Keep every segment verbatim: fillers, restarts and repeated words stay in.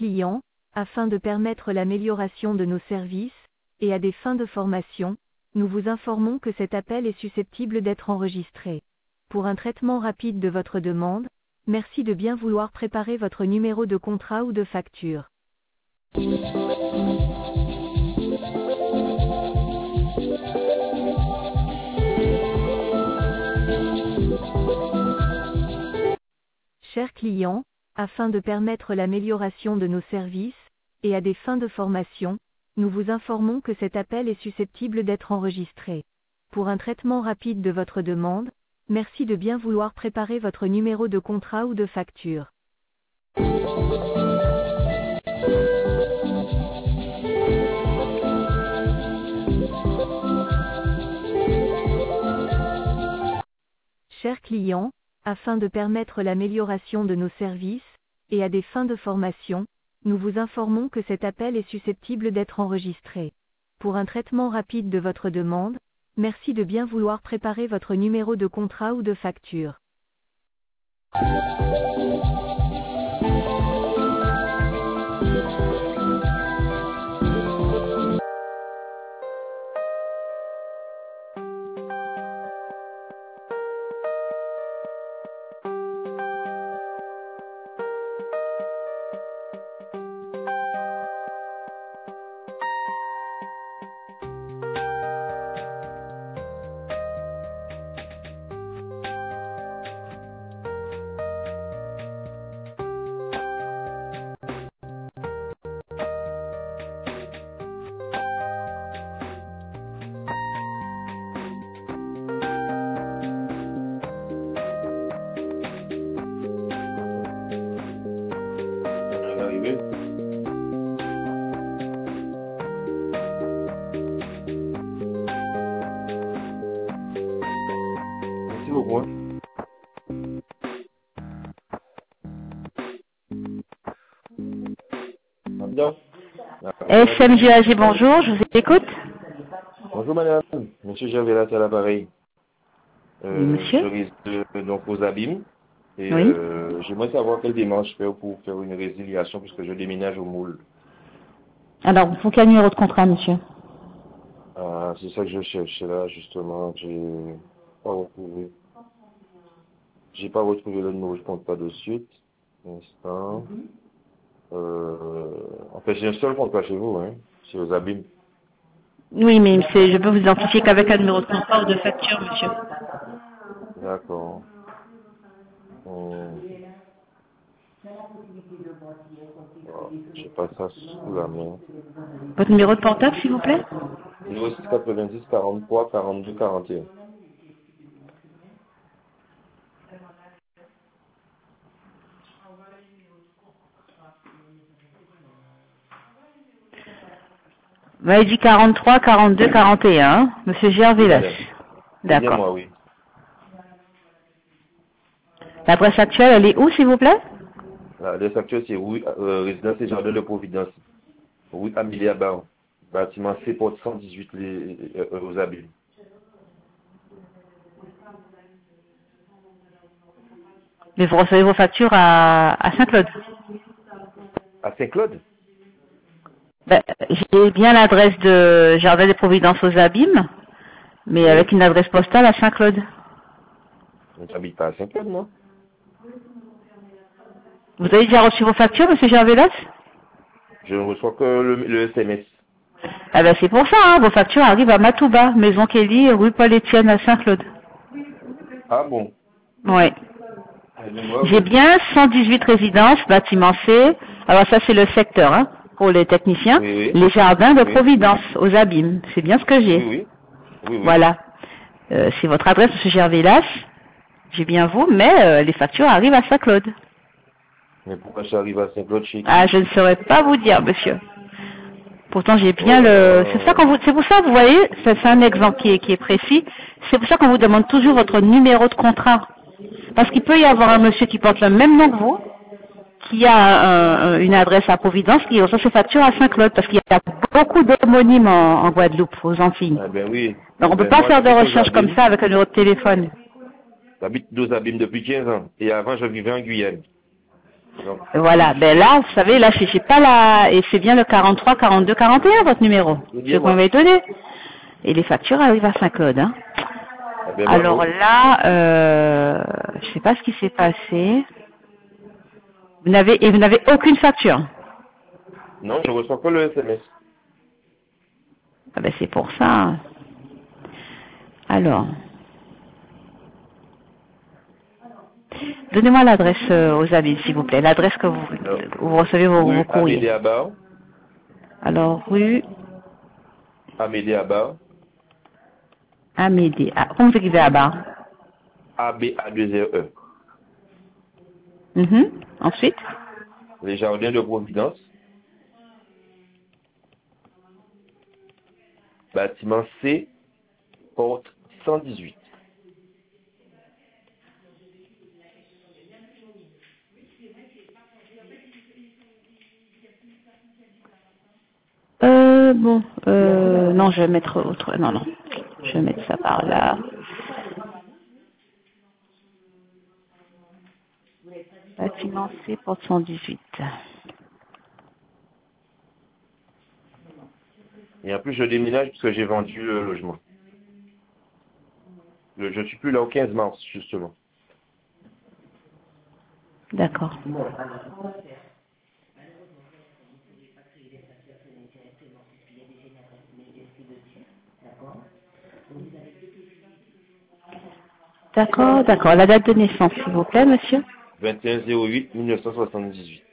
client, afin de permettre l'amélioration de nos services, et à des fins de formation, nous vous informons que cet appel est susceptible d'être enregistré. Pour un traitement rapide de votre demande, merci de bien vouloir préparer votre numéro de contrat ou de facture. Chers clients, afin de permettre l'amélioration de nos services, et à des fins de formation, nous vous informons que cet appel est susceptible d'être enregistré. Pour un traitement rapide de votre demande, merci de bien vouloir préparer votre numéro de contrat ou de facture. Chers clients, afin de permettre l'amélioration de nos services, et à des fins de formation, nous vous informons que cet appel est susceptible d'être enregistré. Pour un traitement rapide de votre demande, merci de bien vouloir préparer votre numéro de contrat ou de facture. Arrivé. Merci beaucoup. Hein. Bien. S M G A G, bonjour, je vous écoute. Bonjour madame, monsieur Gervais là, c'est à l'appareil. Euh, Oui, monsieur. Je risque de, donc aux abîmes. Et Oui. euh, j'aimerais savoir quelle démarche faire pour faire une résiliation puisque je déménage au moule. Alors, vous faut quel numéro de contrat, monsieur? Ah, c'est ça que je cherchais là, justement. J'ai pas retrouvé. J'ai pas retrouvé le numéro, je compte pas de suite. Un instant. Euh, en fait, j'ai un seul contrat chez vous, hein. C'est aux abîmes. Oui, mais c'est- je peux vous identifier qu'avec un numéro de contrat ou de facture, monsieur. D'accord. Hum. Voilà. J'ai pas ça sous la main. Votre numéro de portable, s'il vous plaît? zéro six quatre-vingt-dix quarante-trois quarante-deux quarante et un. Vous m'avez dit quarante-trois, quarante-deux, quarante et un, hein, monsieur Gervais. C'est bien D'accord. moi, oui. L'adresse actuelle, elle est où, s'il vous plaît? L'adresse actuelle, c'est rue, euh, résidence et jardin de Providence. Rue Amélia Bar. Bâtiment C porte cent dix-huit les, euh, aux abîmes. Mais vous recevez vos factures à, à Saint-Claude. À Saint-Claude? Ben, j'ai bien l'adresse de Jardin des Providences aux Abîmes, mais Oui. avec une adresse postale à Saint-Claude. J'habite pas à Saint-Claude, non? Vous avez déjà reçu vos factures, monsieur Gervais? Je ne reçois que le, le S M S. Ah ben c'est pour ça, hein, vos factures arrivent à Matouba, Maison Kelly, rue Paul-Étienne à Saint-Claude. Ah bon? Oui. Ah, donc, ouais, J'ai oui. bien cent dix-huit résidences, bâtiment C. Alors ça c'est le secteur, hein, pour les techniciens. Oui, oui. Les jardins de Oui. Providence, aux Abîmes. C'est bien ce que j'ai. Oui, oui. Oui, oui. Voilà. Euh, c'est votre adresse, monsieur Gervais. J'ai bien vous, mais euh, les factures arrivent à Saint-Claude. Mais pourquoi ça arrive à Saint-Claude chez qui? Ah, je ne saurais pas vous dire, monsieur. Pourtant, j'ai bien Oh là le... là. C'est ça qu'on vous... C'est pour ça, vous voyez, ça, c'est un exemple qui est, qui est précis. C'est pour ça qu'on vous demande toujours votre numéro de contrat. Parce qu'il peut y avoir un monsieur qui porte le même nom que vous, qui a un- un- une adresse à Providence, qui reçoit ses factures à Saint-Claude, parce qu'il y a beaucoup d'homonymes en, en Guadeloupe, aux Antilles. Ah ben oui. Donc on ne Ben peut pas moi, faire de j'habite aux recherche comme Abîmes. ça avec un numéro de téléphone. J'habite aux Abîmes depuis quinze ans. Et avant, je vivais en Guyane. Non. Voilà, ben là, vous savez, là, je sais pas la, et c'est bien le quarante-trois, quarante-deux, quarante et un, votre numéro. Ce qu'on m'avait donné. Et les factures arrivent à Saint-Claude, hein. Eh ben, Alors bravo. là, euh, je sais pas ce qui s'est passé. Vous n'avez, et vous n'avez aucune facture. Non, je reçois pas le S M S. Ah ben, c'est pour ça. Alors. Donnez-moi l'adresse euh, aux amis, s'il vous plaît. L'adresse que vous, Alors, où vous recevez vos, vos rue courriers. Amédée Abar, Alors, rue Amédée Abar, Amédée. Ah, comment vous écrivez à bas? A B A deux R E. Mhm. Ensuite, Les jardins de Providence, bâtiment C, porte cent dix-huit. euh, bon, euh, non, je vais mettre autre, non, non, je vais mettre ça par là. Bâtiment C, porte cent dix-huit. Et en plus, je déménage parce que j'ai vendu le logement. Le- je suis plus là au quinze mars, justement. D'accord. D'accord, d'accord. La date de naissance, s'il vous plaît, monsieur. vingt et un zéro huit mille neuf cent soixante-dix-huit.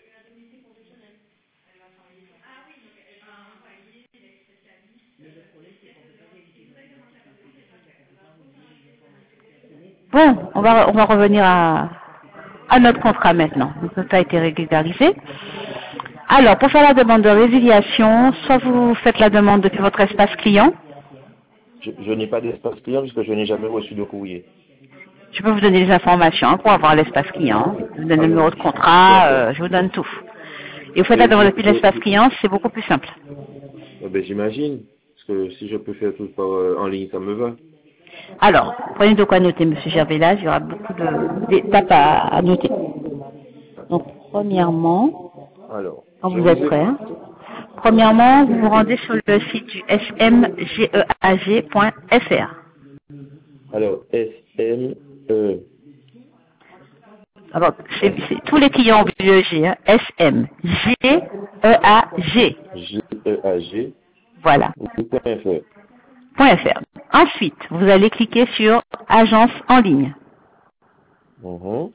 Bon, on va, on va revenir à, à notre contrat maintenant. Donc, ça a été régularisé. Alors, pour faire la demande de résiliation, soit vous faites la demande depuis votre espace client. Je, je n'ai pas d'espace client puisque je n'ai jamais reçu de courrier. Je peux vous donner les informations hein, pour avoir l'espace client. Je vous donne le numéro de Allons-y. contrat, D'accord. euh, je vous donne tout. Et vous faites la Et demande je- depuis je- l'espace je- client, c'est beaucoup plus simple. eh ben, j'imagine. Parce que si je peux faire tout par, euh, en ligne, ça me va. Alors, prenez de quoi noter, monsieur Gervais, il y aura beaucoup de- d'étapes à, à noter. Donc, premièrement, Alors, quand je vous vous êtes prêts, hein, écoute. premièrement, vous vous rendez sur le site du s m g e a g point f r. Alors, S M E. Alors, c'est c'est- tous les clients ont vu le G, hein, S M G E A G. G E A G. Voilà, Point F R. point .fr. Ensuite, vous allez cliquer sur Agence en ligne. Mhm.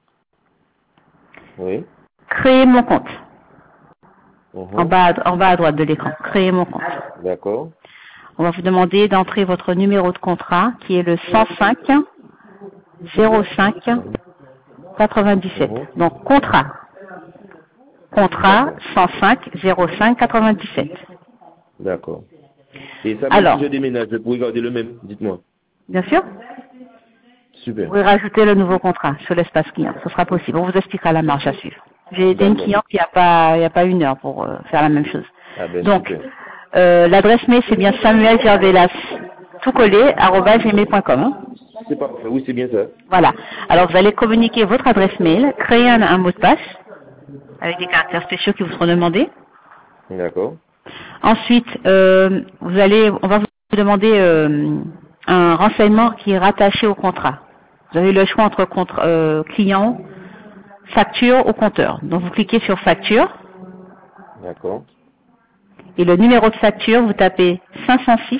Oui. Créer mon compte. Mhm. En bas, à- en bas à droite de l'écran. Créer mon compte. D'accord. On va vous demander d'entrer votre numéro de contrat qui est le cent cinq zéro cinq quatre-vingt-dix-sept. Mhm. Donc, contrat. Contrat D'accord. cent cinq zéro cinq quatre-vingt-dix-sept. D'accord. Et ça, même si Alors, je déménage, je pourrais garder le même. Dites-moi. bien sûr, vous Super. pouvez rajouter le nouveau contrat sur l'espace client. Ce sera possible. On vous expliquera la marche à suivre. J'ai aidé une D'accord. cliente qui n'a pas, il n'y a pas une heure pour euh, faire la même chose. Ah ben Donc, super. euh, l'adresse mail, c'est bien Samuel Gervelas, tout collé, arobase gmail point com. Hein. C'est parfait. Oui, c'est bien ça. Voilà. Alors, vous allez communiquer votre adresse mail, créer un, un mot de passe avec des caractères spéciaux qui vous seront demandés. D'accord. Ensuite, euh, vous allez, on va vous demander euh, un renseignement qui est rattaché au contrat. Vous avez le choix entre contre, euh, client, facture ou compteur. Donc, vous cliquez sur facture D'accord. et le numéro de facture, vous tapez cinq cent six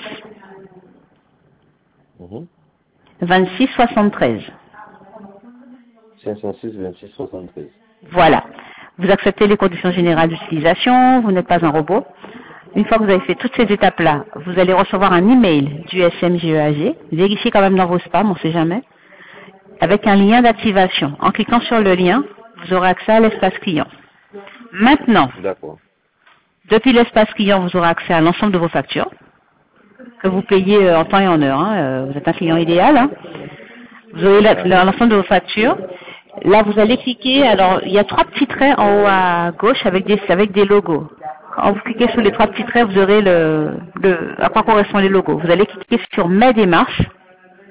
Mhm. vingt-six soixante-treize. cinq cent six vingt-six soixante-treize. Voilà. Vous acceptez les conditions générales d'utilisation, vous n'êtes pas un robot. Une fois que vous avez fait toutes ces étapes-là, vous allez recevoir un email du S M G E A G. Vérifiez quand même dans vos spams, on ne sait jamais. Avec un lien d'activation. En cliquant sur le lien, vous aurez accès à l'espace client. Maintenant, D'accord. depuis l'espace client, vous aurez accès à l'ensemble de vos factures, que vous payez euh, en temps et en heure. Hein. Euh, Vous êtes un client idéal. Hein. Vous aurez la- la- l'ensemble de vos factures. Là, vous allez cliquer. Alors, il y a trois petits traits en haut à gauche avec des, avec des logos. Quand vous cliquez sur les trois petits traits, vous aurez le, le, à quoi correspondent les logos. Vous allez cliquer sur Mes démarches.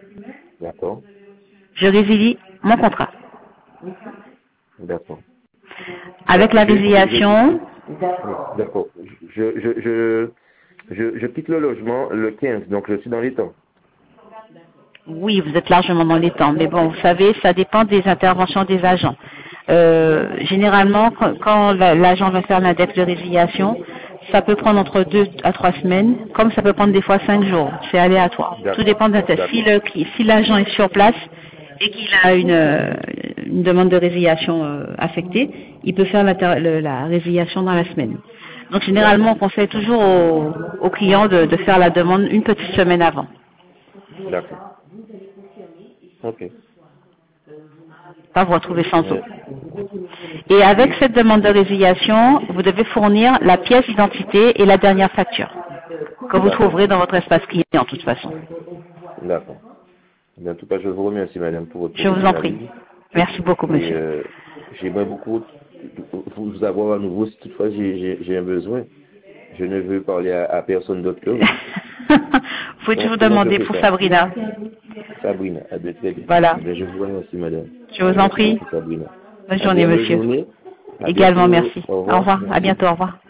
D'accord. Je résilie mon contrat. D'accord. Avec la résiliation, D'accord. Je, je, je, je, je quitte le logement le quinze, donc je suis dans les temps. oui, vous êtes largement dans les temps. Mais bon, vous savez, ça dépend des interventions des agents. Euh, généralement, quand, quand la- l'agent va faire l'index de résiliation, ça peut prendre entre deux à trois semaines, comme ça peut prendre des fois cinq jours. C'est aléatoire. D'accord. Tout dépend de D'accord. si le si l'agent est sur place et qu'il a une, euh, une demande de résiliation euh, affectée, il peut faire la, ter- le- la résiliation dans la semaine. Donc généralement, on conseille toujours aux, aux clients de, de faire la demande une petite semaine avant. D'accord. Ok. Pas vous retrouver sans eau. Euh, Et avec cette demande de résiliation, vous devez fournir la pièce d'identité et la dernière facture que vous D'accord. trouverez dans votre espace client de toute façon. D'accord. En tout cas, je vous remercie, madame, pour votre Je vous en prie. professionnalisme. Merci beaucoup, Et monsieur. euh, j'aimerais beaucoup vous avoir à nouveau si toutefois j'ai j'ai- j'ai un besoin. Je ne veux parler à, à personne d'autre que vous. Vous pouvez Comment toujours comment je demander fais pour ça? Sabrina. Sabrina, à de très bien. Voilà. Eh bien, je vous remercie, madame. Je vous en Merci prie. beaucoup, Sabrina. Bonne journée, Agréable monsieur. journée. À Également, bientôt. merci. Au Au revoir. revoir. À Merci. bientôt. Au revoir.